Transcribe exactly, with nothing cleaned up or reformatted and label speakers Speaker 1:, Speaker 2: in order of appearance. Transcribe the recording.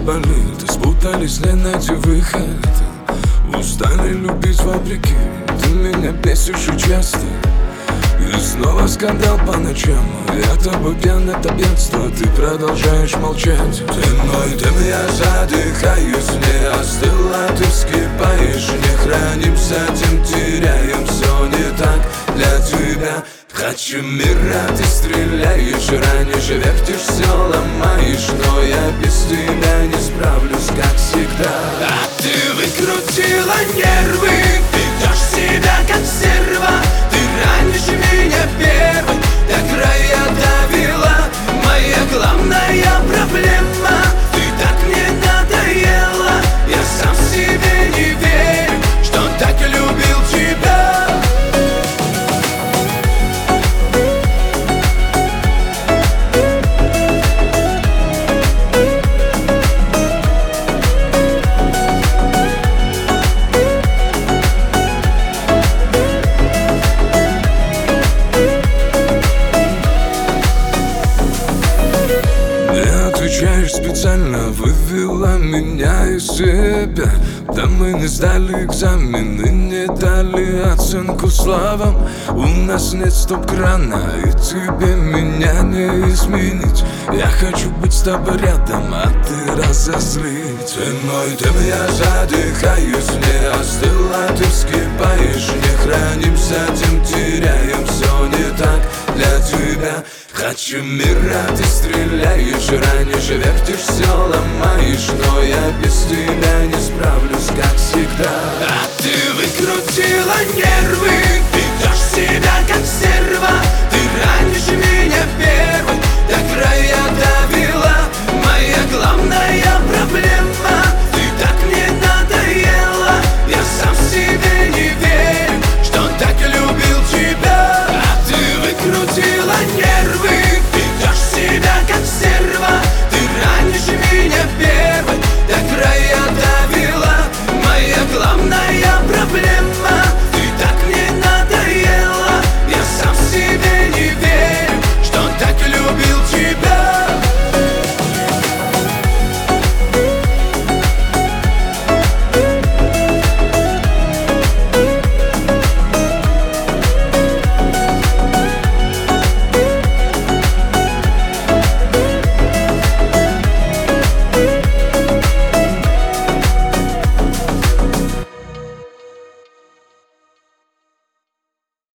Speaker 1: болит, и спутались, не найти выход. Устали любить вопреки, ты меня бесишь и часто. И снова скандал по ночам, я тобой пьян, это бедство, ты продолжаешь молчать. Ты мой дым, я задыхаюсь, не остыла, ты вскипаешь. Не храним с этим, теряем, все не так для тебя. Хочу мира, ты стреляешь, ранишь, вертишь, все ломаешь. Но я без тебя не справлюсь, как всегда. А ты выкрутила нервы, ведешь себя как стерва. Ты ранишь меня первой, до края довела. Моя главная проблема, ты так мне надоела. Я сам себе не верю, что так любил тебя. Отвечаешь специально, вывела меня из себя. Да мы не сдали экзамены, не дали оценку словам. У нас нет стоп-крана, и тебе меня не изменить. Я хочу быть с тобой рядом, а ты разозлить. Ты мой дым, я задыхаюсь, не остыла, ты вскипаешь. Не храним с этим, теряем, все не так для тебя. Хочу мира, ты стреляешь, ранишь, вертишь, все ломаешь. Но я